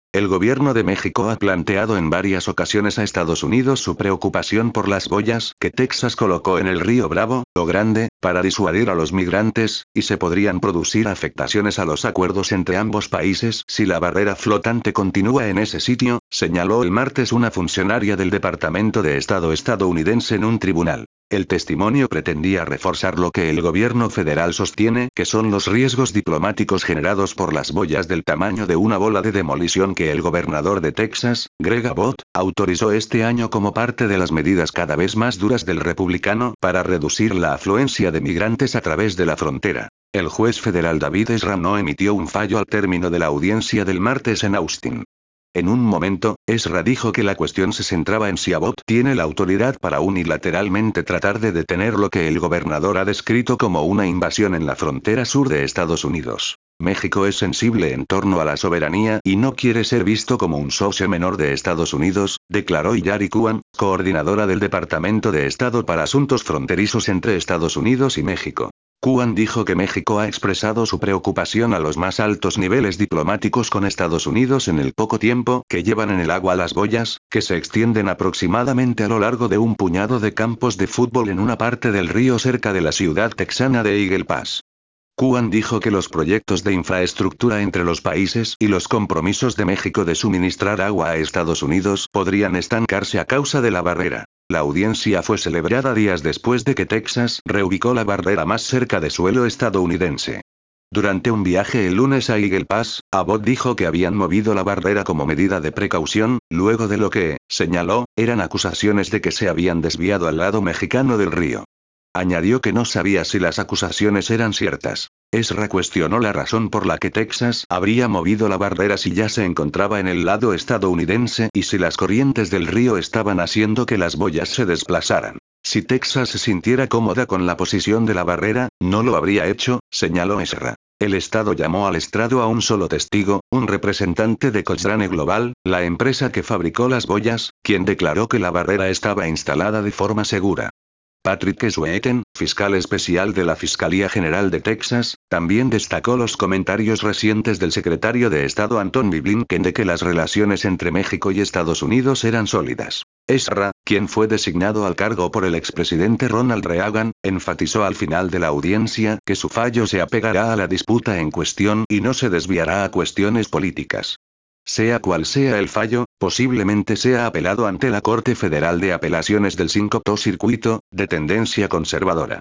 El gobierno de México ha planteado en varias ocasiones a Estados Unidos su preocupación por las boyas que Texas colocó en el río Bravo, o Grande, para disuadir a los migrantes, y se podrían producir afectaciones a los acuerdos entre ambos países si la barrera flotante continúa en ese sitio, señaló el martes una funcionaria del Departamento de Estado estadounidense en un tribunal. El testimonio pretendía reforzar lo que el gobierno federal sostiene que son los riesgos diplomáticos generados por las boyas del tamaño de una bola de demolición que el gobernador de Texas, Greg Abbott, autorizó este año como parte de las medidas cada vez más duras del republicano para reducir la afluencia de migrantes a través de la frontera. El juez federal David Ezra no emitió un fallo al término de la audiencia del martes en Austin. En un momento, Ezra dijo que la cuestión se centraba en si Abbott tiene la autoridad para unilateralmente tratar de detener lo que el gobernador ha descrito como una invasión en la frontera sur de Estados Unidos. México es sensible en torno a la soberanía y no quiere ser visto como un socio menor de Estados Unidos, declaró Hillary Kuan, coordinadora del Departamento de Estado para Asuntos Fronterizos entre Estados Unidos y México. Kuan dijo que México ha expresado su preocupación a los más altos niveles diplomáticos con Estados Unidos en el poco tiempo que llevan en el agua las boyas, que se extienden aproximadamente a lo largo de un puñado de campos de fútbol en una parte del río cerca de la ciudad texana de Eagle Pass. Kuan dijo que los proyectos de infraestructura entre los países y los compromisos de México de suministrar agua a Estados Unidos podrían estancarse a causa de la barrera. La audiencia fue celebrada días después de que Texas reubicó la barrera más cerca de suelo estadounidense. Durante un viaje el lunes a Eagle Pass, Abbott dijo que habían movido la barrera como medida de precaución, luego de lo que, señaló, eran acusaciones de que se habían desviado al lado mexicano del río. Añadió que no sabía si las acusaciones eran ciertas. Ezra cuestionó la razón por la que Texas habría movido la barrera si ya se encontraba en el lado estadounidense y si las corrientes del río estaban haciendo que las boyas se desplazaran. Si Texas se sintiera cómoda con la posición de la barrera, no lo habría hecho, señaló Ezra. El estado llamó al estrado a un solo testigo, un representante de Cochrane Global, la empresa que fabricó las boyas, quien declaró que la barrera estaba instalada de forma segura. Patrick Sweeten, fiscal especial de la Fiscalía General de Texas, también destacó los comentarios recientes del secretario de Estado Antony Blinken de que las relaciones entre México y Estados Unidos eran sólidas. Ezra, quien fue designado al cargo por el expresidente Ronald Reagan, enfatizó al final de la audiencia que su fallo se apegará a la disputa en cuestión y no se desviará a cuestiones políticas. Sea cual sea el fallo, posiblemente sea apelado ante la Corte Federal de Apelaciones del 5º Circuito, de tendencia conservadora.